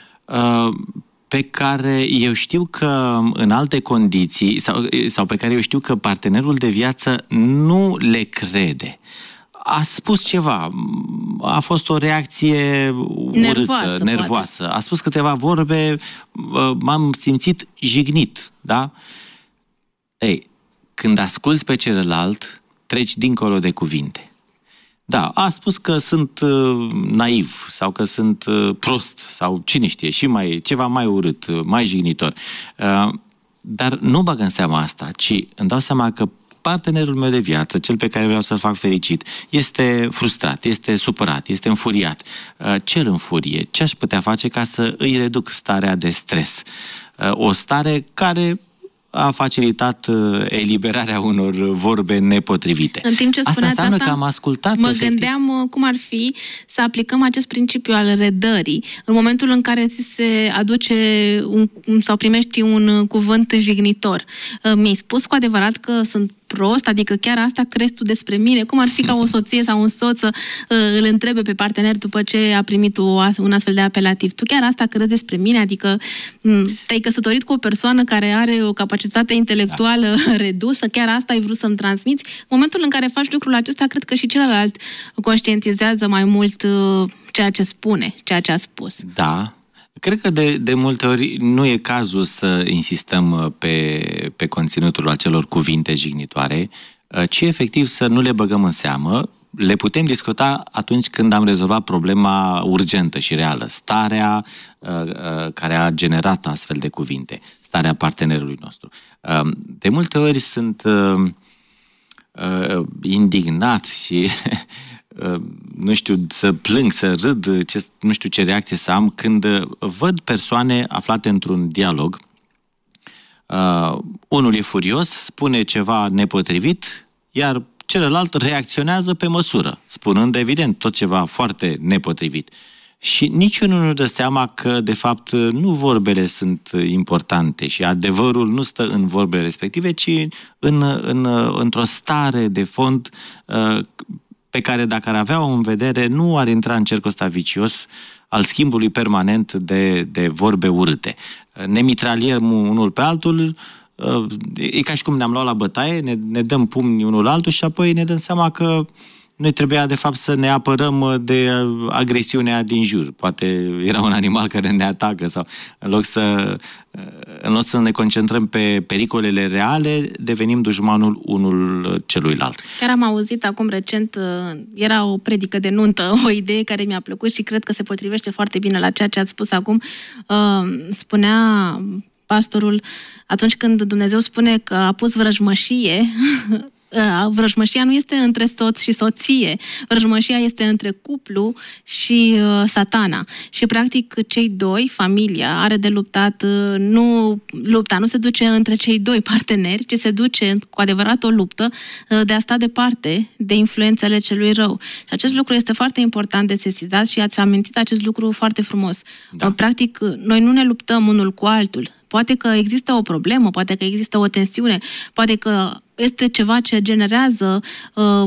pe care eu știu că în alte condiții, sau, sau pe care eu știu că partenerul de viață nu le crede. A spus ceva, a fost o reacție urâtă, nervoasă, nervoasă. A spus câteva vorbe, m-am simțit jignit, da? Ei, când asculți pe celălalt, treci dincolo de cuvinte. Da, a spus că sunt uh, naiv sau că sunt uh, prost sau cine știe, și mai, ceva mai urât, uh, mai jignitor. Uh, dar nu bag în seama asta, ci îmi dau seama că partenerul meu de viață, cel pe care vreau să-l fac fericit, este frustrat, este supărat, este înfuriat. Uh, ce îl înfurie? Ce aș putea face ca să îi reduc starea de stres? Uh, o stare care a facilitat eliberarea unor vorbe nepotrivite. În timp ce asta înseamnă asta, că am ascultat. Mă efectiv. gândeam cum ar fi să aplicăm acest principiu al redării. În momentul în care ți se aduce un, sau primești un cuvânt jignitor. Mi-ai spus cu adevărat că sunt prost, adică chiar asta crezi tu despre mine? Cum ar fi ca o soție sau un soț să uh, îl întrebe pe partener după ce a primit o, un astfel de apelativ? Tu chiar asta crezi despre mine? Adică te-ai căsătorit cu o persoană care are o capacitate intelectuală da. redusă, chiar asta ai vrut să-mi transmiți? În momentul în care faci lucrul acesta, cred că și celălalt conștientizează mai mult uh, ceea ce spune, ceea ce a spus. Da. Cred că de, de multe ori nu e cazul să insistăm pe, pe conținutul acelor cuvinte jignitoare, ci efectiv să nu le băgăm în seamă. Le putem discuta atunci când am rezolvat problema urgentă și reală, starea uh, care a generat astfel de cuvinte, starea partenerului nostru. Uh, de multe ori sunt uh, uh, indignat și... nu știu, să plâng, să râd, ce, nu știu ce reacție să am când văd persoane aflate într-un dialog. Uh, unul e furios, spune ceva nepotrivit, iar celălalt reacționează pe măsură, spunând evident tot ceva foarte nepotrivit. Și niciunul nu dă seama că, de fapt, nu vorbele sunt importante și adevărul nu stă în vorbele respective, ci în, în, într-o stare de fond uh, pe care, dacă ar avea-o în vedere, nu ar intra în cercul ăsta vicios al schimbului permanent de, de vorbe urâte. Ne mitraliem unul pe altul, e ca și cum ne-am luat la bătaie, ne, ne dăm pumni unul altul și apoi ne dăm seama că noi trebuia, de fapt, să ne apărăm de agresiunea din jur. Poate era un animal care ne atacă sau în loc să, în loc să ne concentrăm pe pericolele reale, devenim dușmanul unul celuilalt. Chiar am auzit acum recent, era o predică de nuntă, o idee care mi-a plăcut și cred că se potrivește foarte bine la ceea ce ați spus acum. Spunea pastorul, atunci când Dumnezeu spune că a pus vrăjmășie, vrăjmășia nu este între soț și soție, vrăjmășia este între cuplu și uh, satana. Și practic cei doi, familia, are de luptat, uh, nu lupta nu se duce între cei doi parteneri, ci se duce cu adevărat o luptă uh, de a sta departe de influențele celui rău. Și acest lucru este foarte important de sesizat și ați amintit acest lucru foarte frumos. Da. Uh, practic, noi nu ne luptăm unul cu altul. Poate că există o problemă, poate că există o tensiune, poate că este ceva ce generează uh,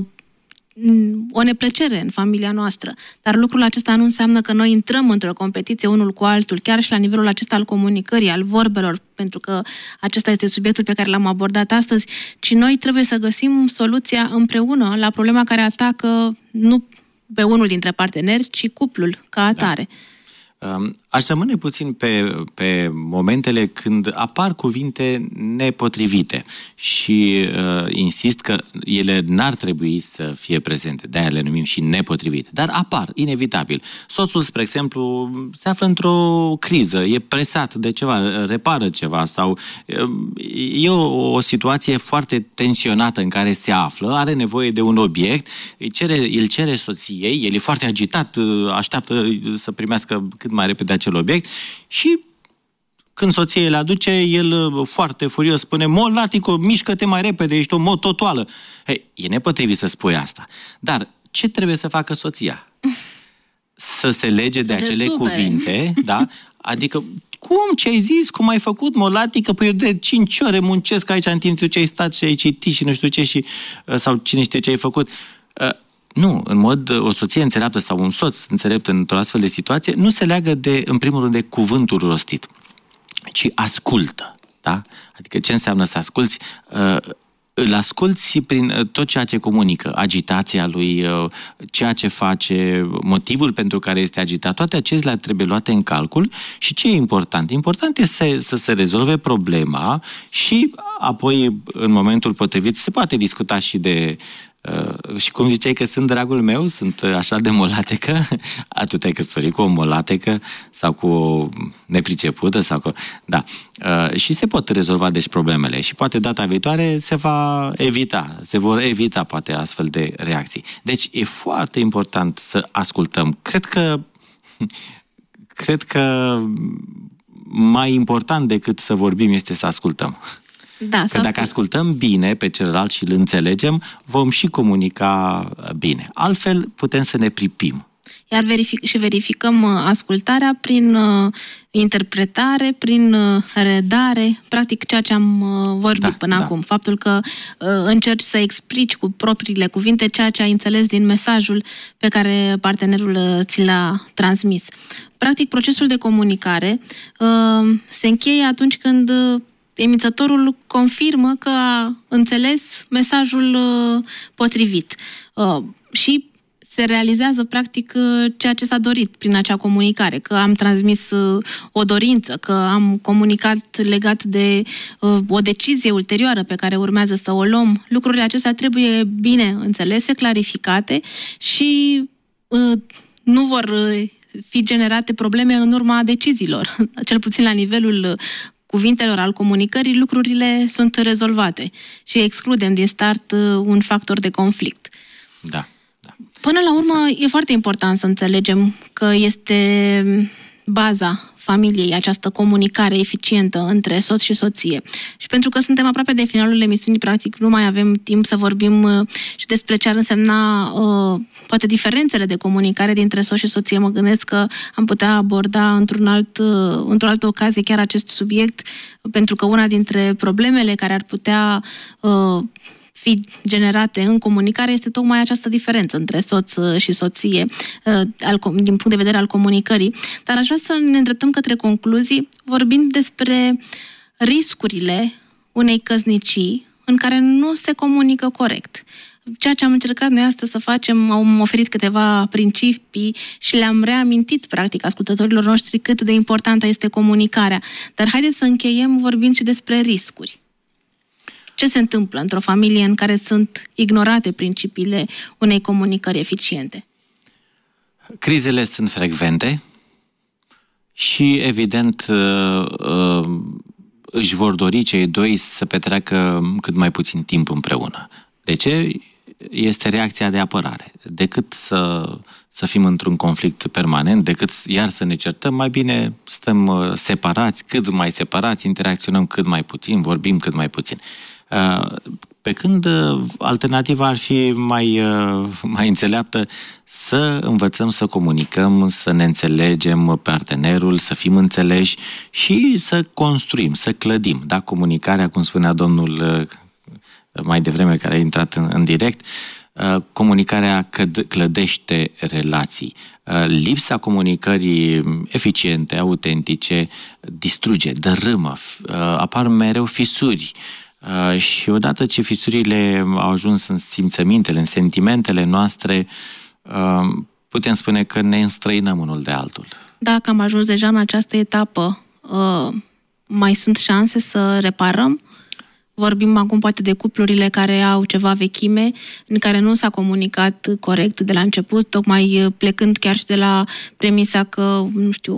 o neplăcere în familia noastră. Dar lucrul acesta nu înseamnă că noi intrăm într-o competiție unul cu altul, chiar și la nivelul acesta al comunicării, al vorbelor, pentru că acesta este subiectul pe care l-am abordat astăzi, ci noi trebuie să găsim soluția împreună la problema care atacă nu pe unul dintre parteneri, ci cuplul ca atare. Da. Aș rămâne puțin pe, pe momentele când apar cuvinte nepotrivite și uh, insist că ele n-ar trebui să fie prezente, de-aia le numim și nepotrivite, dar apar, inevitabil. Soțul, spre exemplu, se află într-o criză, e presat de ceva, repară ceva sau e o, o situație foarte tensionată în care se află, are nevoie de un obiect, îi cere, îl cere soției, el e foarte agitat, așteaptă să primească cât mai repede acel obiect și Când soția îl aduce, el foarte furios spune: Molatico, mișcă-te mai repede, ești o mototoală. Hei, e nepotrivit să spui asta. Dar ce trebuie să facă soția? Să se lege să de acele supere. Cuvinte, da? Adică, cum, ce ai zis, cum ai făcut, molatică? Păi eu de cinci ore muncesc aici în timp ce ai stat și ai citit și nu știu ce și, sau cine știe ce ai făcut. Nu, în mod, o soție înțeleaptă sau un soț înțelept într-o astfel de situație nu se leagă de, în primul rând, de cuvântul rostit, ci ascultă, da? Adică ce înseamnă să asculți? Îl asculți prin tot ceea ce comunică, agitația lui, ceea ce face, motivul pentru care este agitat, toate acestea trebuie luate în calcul. Și ce e important? Important este să, să se rezolve problema și apoi, în momentul potrivit, se poate discuta și de... Uh, și cum ziceai că sunt dragul meu, sunt așa de molatecă, tu te-ai căsătorit cu o molatecă sau cu o nepricepută sau cu... Da. Uh, și se pot rezolva deci problemele și poate data viitoare se va evita, se vor evita poate astfel de reacții. Deci e foarte important să ascultăm. Cred că cred că mai important decât să vorbim este să ascultăm. Da, că dacă ascultăm bine pe celălalt și îl înțelegem, vom și comunica bine. Altfel putem să ne pripim. Iar verific- și verificăm ascultarea prin uh, interpretare, prin uh, redare, practic ceea ce am uh, vorbit da, până da. acum. Faptul că uh, încerci să explici cu propriile cuvinte ceea ce ai înțeles din mesajul pe care partenerul uh, ți l-a transmis. Practic, procesul de comunicare uh, se încheie atunci când uh, emițătorul confirmă că a înțeles mesajul uh, potrivit uh, și se realizează practic uh, ceea ce s-a dorit prin acea comunicare, că am transmis uh, o dorință, că am comunicat legat de uh, o decizie ulterioară pe care urmează să o luăm. Lucrurile acestea trebuie bine înțelese, clarificate și uh, nu vor uh, fi generate probleme în urma deciziilor, cel puțin la nivelul uh, cuvintelor, al comunicării, lucrurile sunt rezolvate și excludem din start un factor de conflict. Da. da. Până la urmă, e foarte important să înțelegem că este baza familiei această comunicare eficientă între soț și soție. Și pentru că suntem aproape de finalul emisiunii, practic nu mai avem timp să vorbim și despre ce ar însemna uh, poate diferențele de comunicare dintre soț și soție. Mă gândesc că am putea aborda într-un alt, uh, într-o altă ocazie chiar acest subiect, pentru că una dintre problemele care ar putea uh, fi generate în comunicare este tocmai această diferență între soț și soție din punct de vedere al comunicării. Dar aș vrea să ne îndreptăm către concluzii vorbind despre riscurile unei căsnicii în care nu se comunică corect. Ceea ce am încercat noi astăzi să facem, am oferit câteva principii și le-am reamintit, practic, ascultătorilor noștri cât de importantă este comunicarea. Dar haideți să încheiem vorbind și despre riscuri. Ce se întâmplă într-o familie în care sunt ignorate principiile unei comunicări eficiente? Crizele sunt frecvente și, evident, își vor dori cei doi să petreacă cât mai puțin timp împreună. De ce? Este reacția de apărare. Decât să, să fim într-un conflict permanent, decât iar să ne certăm, mai bine stăm separați, cât mai separați, interacționăm cât mai puțin, vorbim cât mai puțin. Pe când alternativa ar fi mai, mai înțeleaptă să învățăm să comunicăm, să ne înțelegem partenerul, să fim înțeleși și să construim, să clădim. Da, comunicarea, cum spunea domnul mai devreme care a intrat în, în direct, comunicarea clădește relații. Lipsa comunicării eficiente, autentice, distruge, dărâmă, apar mereu fisuri. Uh, și odată ce fisurile au ajuns în simțămintele, în sentimentele noastre, uh, putem spune că ne înstrăinăm unul de altul. Dacă am ajuns deja în această etapă, uh, mai sunt șanse să reparăm? Vorbim acum poate de cuplurile care au ceva vechime, în care nu s-a comunicat corect de la început, tocmai plecând chiar și de la premisa că, nu știu,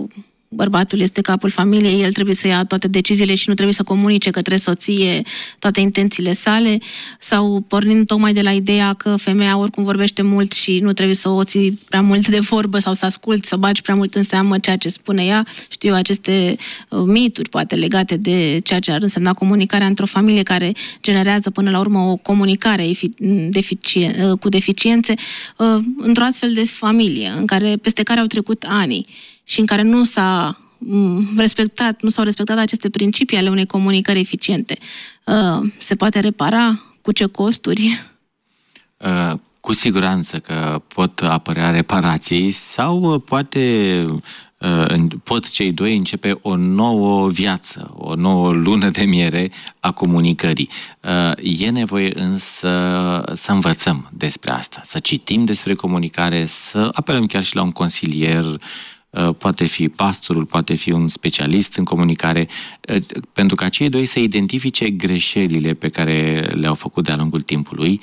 bărbatul este capul familiei, el trebuie să ia toate deciziile și nu trebuie să comunice către soție toate intențiile sale, sau pornind tocmai de la ideea că femeia oricum vorbește mult și nu trebuie să o ții prea mult de vorbă sau să asculți, să bagi prea mult în seamă ceea ce spune ea. Știu aceste mituri, poate legate de ceea ce ar însemna comunicarea într-o familie care generează până la urmă o comunicare deficien- cu deficiențe într-o astfel de familie, în care, peste care au trecut ani și în care nu s-a respectat, nu s-au respectat aceste principii ale unei comunicări eficiente. Se poate repara? Cu ce costuri? Cu siguranță că pot apărea reparații sau poate pot cei doi începe o nouă viață, o nouă lună de miere a comunicării. E nevoie însă să învățăm despre asta, să citim despre comunicare, să apelăm chiar și la un consilier, poate fi pastorul, poate fi un specialist în comunicare, pentru ca cei doi să identifice greșelile pe care le-au făcut de-a lungul timpului,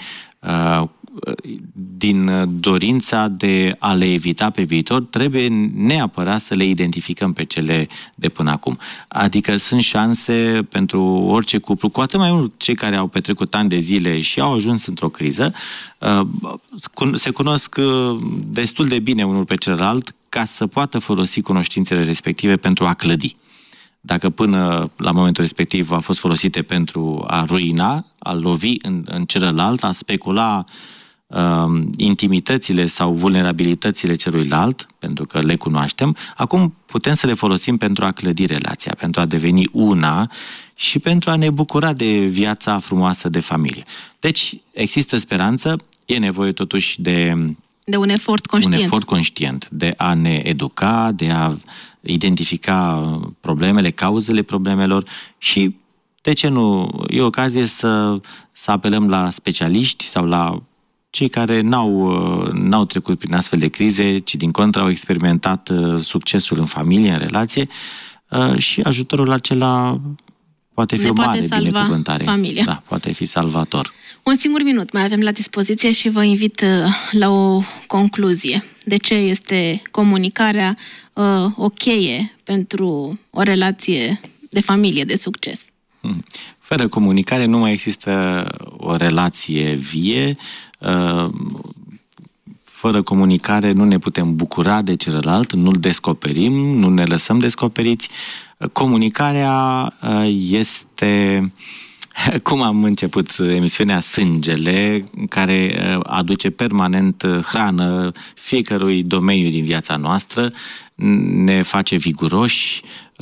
din dorința de a le evita pe viitor, trebuie neapărat să le identificăm pe cele de până acum. Adică sunt șanse pentru orice cuplu, cu atât mai mult cei care au petrecut ani de zile și au ajuns într-o criză, se cunosc destul de bine unul pe celălalt ca să poată folosi cunoștințele respective pentru a clădi. Dacă până la momentul respectiv a fost folosite pentru a ruina, a lovi în, în celălalt, a specula uh, intimitățile sau vulnerabilitățile celuilalt, pentru că le cunoaștem, acum putem să le folosim pentru a clădi relația, pentru a deveni una și pentru a ne bucura de viața frumoasă de familie. Deci există speranță, e nevoie totuși de... De un efort conștient. Un efort conștient de a ne educa, de a identifica problemele, cauzele problemelor și, de ce nu, e ocazie să, să apelăm la specialiști sau la cei care n-au, n-au trecut prin astfel de crize, ci din contră au experimentat succesul în familie, în relație și ajutorul acela poate fi ne o mare binecuvântare. Familia. Da, poate fi salvator. Un singur minut mai avem la dispoziție și vă invit la o concluzie. De ce este comunicarea uh, o cheie pentru o relație de familie de succes? Fără comunicare nu mai există o relație vie. Uh, fără comunicare nu ne putem bucura de celălalt, nu-l descoperim, nu ne lăsăm descoperiți. Comunicarea este, cum am început emisiunea, sângele, care aduce permanent hrană fiecărui domeniu din viața noastră, ne face viguroși.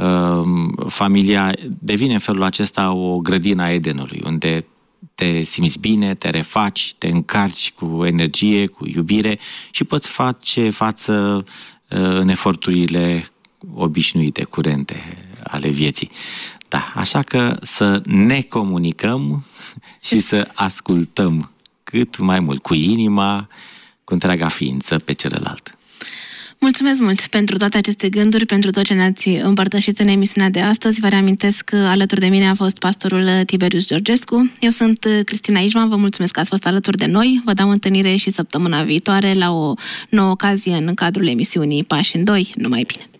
Familia devine în felul acesta o grădină a Edenului, unde te simți bine, te refaci, te încarci cu energie, cu iubire și poți face față în eforturile obișnuite, curente ale vieții. Da, așa că să ne comunicăm și să ascultăm cât mai mult, cu inima, cu întreaga ființă pe celălalt. Mulțumesc mult pentru toate aceste gânduri, pentru tot ce ne-ați împărtășit în emisiunea de astăzi. Vă reamintesc că alături de mine a fost pastorul Tiberius Georgescu. Eu sunt Cristina Ișvan, vă mulțumesc că ați fost alături de noi. Vă dau întâlnire și săptămâna viitoare la o nouă ocazie în cadrul emisiunii Pași în Doi. Numai bine!